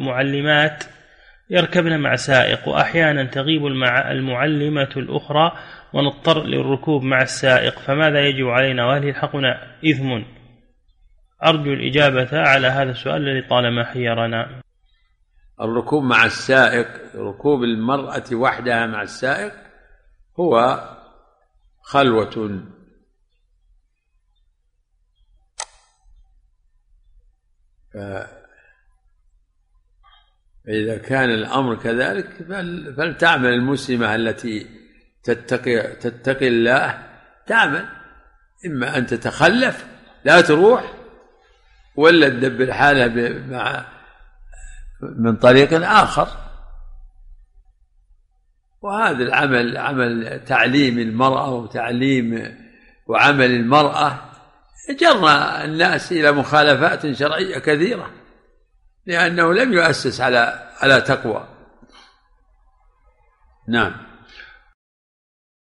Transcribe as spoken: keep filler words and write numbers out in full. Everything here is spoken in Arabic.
المعلمات يركبن مع سائق، وأحيانا تغيب المعلمة الأخرى ونضطر للركوب مع السائق، فماذا يجب علينا وهل يلحقنا إثم؟ أرجو الإجابة على هذا السؤال الذي طالما حيرنا. الركوب مع السائق، ركوب المرأة وحدها مع السائق هو خلوة، فإذا كان الأمر كذلك فلتعمل المسلمة التي تتقي, تتقي الله، تعمل إما أن تتخلف لا تروح ولا تدبر حالها مع من طريق آخر. وهذا العمل عمل تعليم المرأة وتعليم وعمل المرأة جر الناس إلى مخالفات شرعية كثيرة، لأنه لم يؤسس على على تقوى. نعم.